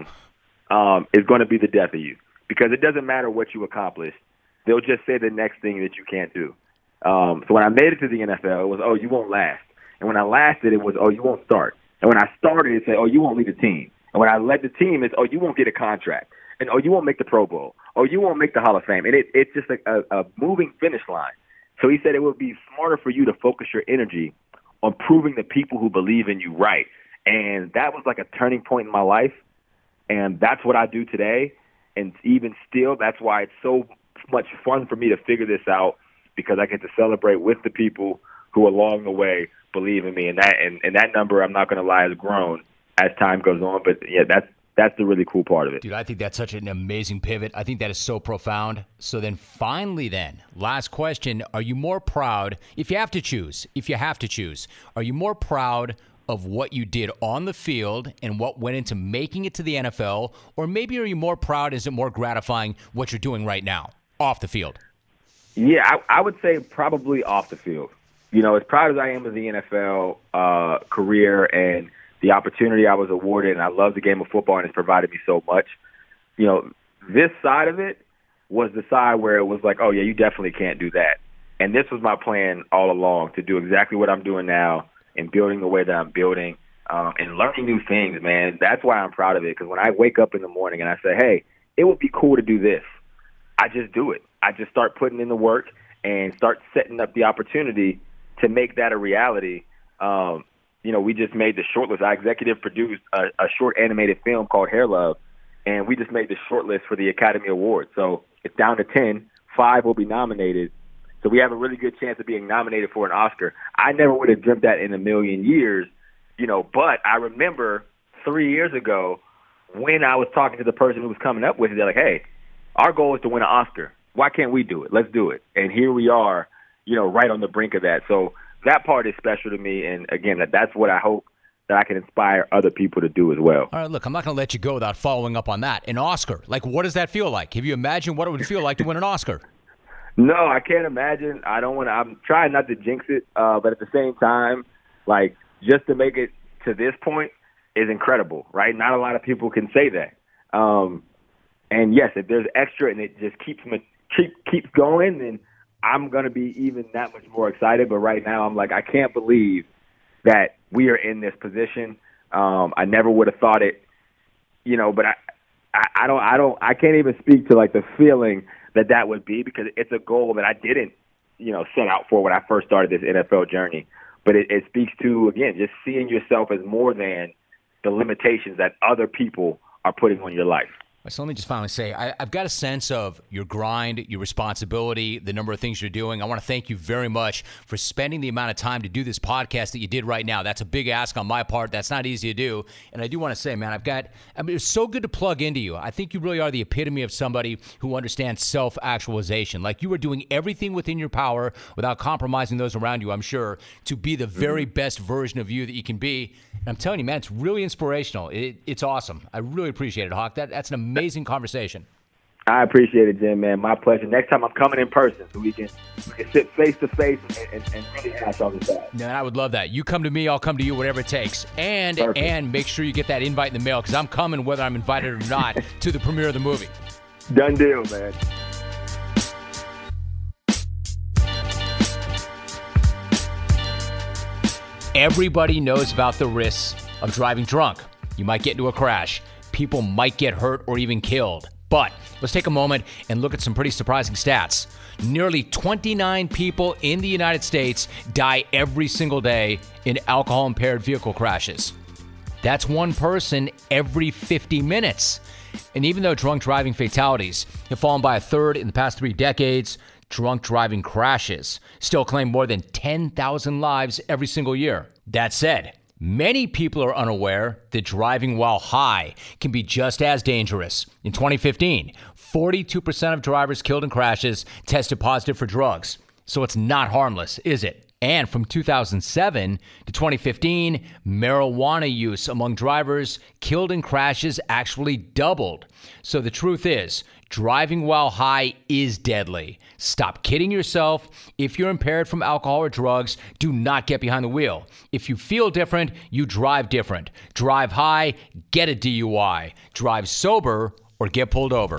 um, is going to be the death of you. Because it doesn't matter what you accomplish. They'll just say the next thing that you can't do. Um, so when I made it to the N F L, it was, oh, you won't last. And when I lasted, it was, oh, you won't start. And when I started, it said, oh, you won't lead the team. And when I led the team, it's, oh, you won't get a contract. And, oh, you won't make the Pro Bowl. Oh, you won't make the Hall of Fame. And it, it's just a, a, a moving finish line. So he said it would be smarter for you to focus your energy on proving the people who believe in you right. And that was like a turning point in my life. And that's what I do today. And even still, that's why it's so much fun for me to figure this out, because I get to celebrate with the people who along the way believe in me, and that and, and that number, I'm not going to lie, has grown as time goes on. But yeah, that's that's the really cool part of it. Dude, I think that's such an amazing pivot. I think that is so profound. So then finally then, last question, are you more proud, if you have to choose, if you have to choose, are you more proud of what you did on the field and what went into making it to the N F L? Or maybe are you more proud, is it more gratifying what you're doing right now off the field? Yeah, I, I would say probably off the field. You know, as proud as I am of the N F L uh, career and the opportunity I was awarded, and I love the game of football and it's provided me so much, you know, this side of it was the side where it was like, oh, yeah, you definitely can't do that. And this was my plan all along, to do exactly what I'm doing now and building the way that I'm building um, and learning new things, man. That's why I'm proud of it, because when I wake up in the morning and I say, hey, it would be cool to do this, I just do it. I just start putting in the work and start setting up the opportunity to make that a reality. Um, you know, we just made the shortlist. I executive produced a, a short animated film called Hair Love, and we just made the shortlist for the Academy Award. So it's down to ten. Five will be nominated. So we have a really good chance of being nominated for an Oscar. I never would have dreamt that in a million years, you know, but I remember three years ago when I was talking to the person who was coming up with it, they're like, hey, our goal is to win an Oscar. Why can't we do it? Let's do it. And here we are, you know, right on the brink of that. So that part is special to me. And again, that that's what I hope that I can inspire other people to do as well. All right, look, I'm not going to let you go without following up on that. An Oscar, like, what does that feel like? Have you imagined what it would feel like to win an Oscar? No, I can't imagine. I don't want to. I'm trying not to jinx it, uh, but at the same time, like, just to make it to this point is incredible, right? Not a lot of people can say that. Um, and yes, if there's extra and it just keeps me keep keeps going, then I'm gonna be even that much more excited. But right now, I'm like, I can't believe that we are in this position. Um, I never would have thought it, you know. But I, I, I don't, I don't, I can't even speak to like the feeling that that would be, because it's a goal that I didn't, you know, set out for when I first started this N F L journey. But it, it speaks to, again, just seeing yourself as more than the limitations that other people are putting on your life. So let me just finally say, I, I've got a sense of your grind, your responsibility, the number of things you're doing. I want to thank you very much for spending the amount of time to do this podcast that you did right now. That's a big ask on my part. That's not easy to do. And I do want to say, man, I've got, I mean, it's so good to plug into you. I think you really are the epitome of somebody who understands self-actualization. Like, you are doing everything within your power without compromising those around you, I'm sure, to be the very best version of you that you can be. And I'm telling you, man, it's really inspirational. It, it's awesome. I really appreciate it, Hawk. That, that's an amazing Amazing conversation. I appreciate it, Jim, man. My pleasure. Next time I'm coming in person so we can, we can sit face to face and, and, and really hash all this out. No, I would love that. You come to me, I'll come to you, whatever it takes. And Perfect. and make sure you get that invite in the mail, because I'm coming whether I'm invited or not to the premiere of the movie. Done deal, man. Everybody knows about the risks of driving drunk. You might get into a crash. People might get hurt or even killed. But let's take a moment and look at some pretty surprising stats. Nearly twenty-nine people in the United States die every single day in alcohol-impaired vehicle crashes. That's one person every fifty minutes. And even though drunk driving fatalities have fallen by a third in the past three decades, drunk driving crashes still claim more than ten thousand lives every single year. That said, many people are unaware that driving while high can be just as dangerous. In twenty fifteen, forty-two percent of drivers killed in crashes tested positive for drugs. So it's not harmless, is it? And from two thousand seven to twenty fifteen, marijuana use among drivers killed in crashes actually doubled. So the truth is, driving while high is deadly. Stop kidding yourself. If you're impaired from alcohol or drugs, do not get behind the wheel. If you feel different, you drive different. Drive high, get a D U I. Drive sober, or get pulled over.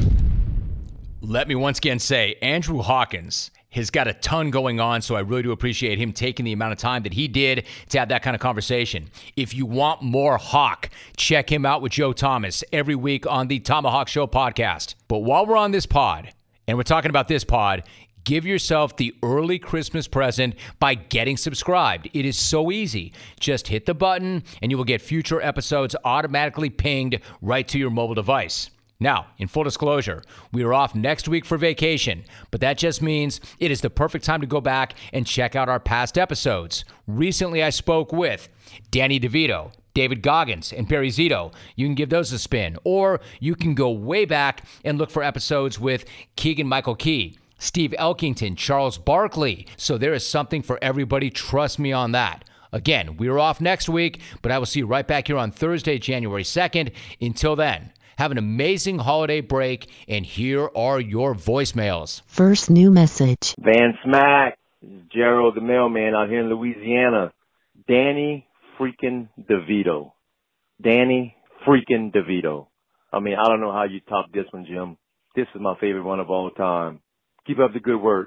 Let me once again say, Andrew Hawkins has got a ton going on, so I really do appreciate him taking the amount of time that he did to have that kind of conversation. If you want more Hawk, check him out with Joe Thomas every week on the Tomahawk Show podcast. But while we're on this pod, and we're talking about this pod, give yourself the early Christmas present by getting subscribed. It is so easy. Just hit the button, and you will get future episodes automatically pinged right to your mobile device. Now, in full disclosure, we are off next week for vacation, but that just means it is the perfect time to go back and check out our past episodes. Recently, I spoke with Danny DeVito, David Goggins, and Barry Zito. You can give those a spin, or you can go way back and look for episodes with Keegan-Michael Key, Steve Elkington, Charles Barkley. So there is something for everybody. Trust me on that. Again, we're off next week, but I will see you right back here on Thursday, January second. Until then, have an amazing holiday break, and here are your voicemails. First new message. Van Smack, this is Gerald the mailman out here in Louisiana. Danny freaking DeVito. Danny freaking DeVito. I mean, I don't know how you top this one, Jim. This is my favorite one of all time. Keep up the good work.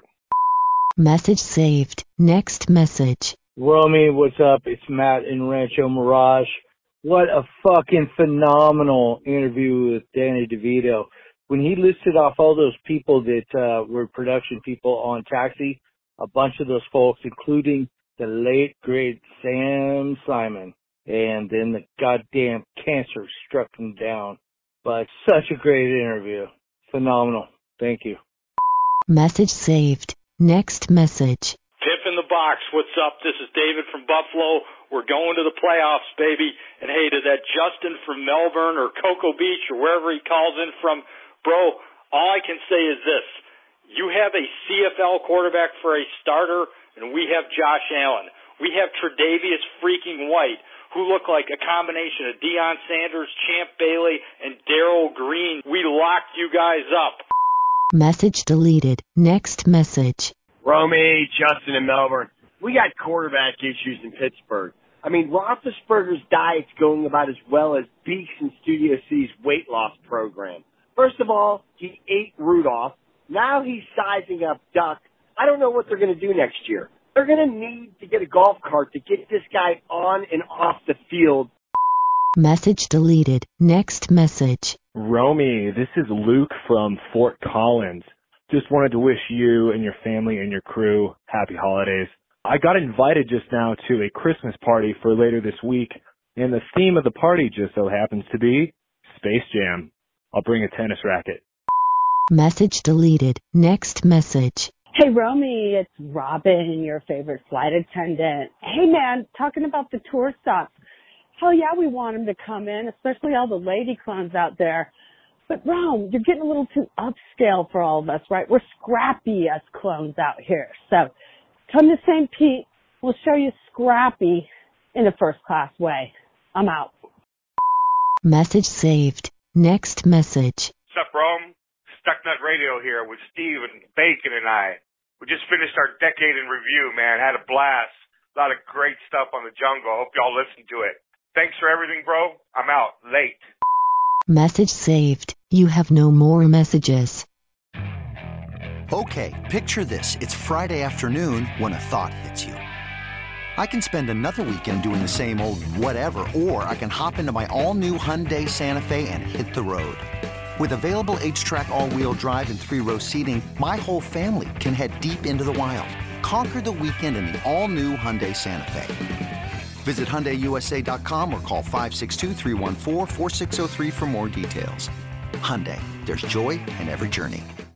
Message saved. Next message. Romy, what's up? It's Matt in Rancho Mirage. What a fucking phenomenal interview with Danny DeVito. When he listed off all those people that uh, were production people on Taxi, a bunch of those folks, including the late, great Sam Simon. And then the goddamn cancer struck him down. But such a great interview. Phenomenal. Thank you. Message saved. Next message. Pip in the box. What's up? This is David from Buffalo. We're going to the playoffs, baby. And hey, to that Justin from Melbourne or Cocoa Beach or wherever he calls in from, bro, all I can say is this. You have a C F L quarterback for a starter, and we have Josh Allen. We have Tre'Davious freaking White, who look like a combination of Deion Sanders, Champ Bailey, and Darrell Green. We locked you guys up. Message deleted. Next message. Romy, Justin in Melbourne. We got quarterback issues in Pittsburgh. I mean, Roethlisberger's diet's going about as well as Beeks and Studio C's weight loss program. First of all, he ate Rudolph. Now he's sizing up Duck. I don't know what they're going to do next year. They're going to need to get a golf cart to get this guy on and off the field. Message deleted. Next message. Romy, this is Luke from Fort Collins. Just wanted to wish you and your family and your crew happy holidays. I got invited just now to a Christmas party for later this week, and the theme of the party just so happens to be Space Jam. I'll bring a tennis racket. Message deleted. Next message. Hey, Romy, it's Robin, your favorite flight attendant. Hey, man, talking about the tour stops. Hell yeah, we want them to come in, especially all the lady clones out there. But, Rome, you're getting a little too upscale for all of us, right? We're scrappy as clones out here. So come to Saint Pete. We'll show you scrappy in a first-class way. I'm out. Message saved. Next message. What's up, Rome? Stucknut Radio here with Steve and Bacon and I. We just finished our decade in review, man. Had a blast. A lot of great stuff on the jungle. Hope y'all listen to it. Thanks for everything, bro. I'm out. Late. Message saved. You have no more messages. Okay, picture this. It's Friday afternoon when a thought hits you. I can spend another weekend doing the same old whatever, or I can hop into my all-new Hyundai Santa Fe and hit the road. With available H-Track all-wheel drive and three-row seating, my whole family can head deep into the wild. Conquer the weekend in the all-new Hyundai Santa Fe. Visit Hyundai U S A dot com or call five six two, three one four, four six zero three for more details. Hyundai, there's joy in every journey.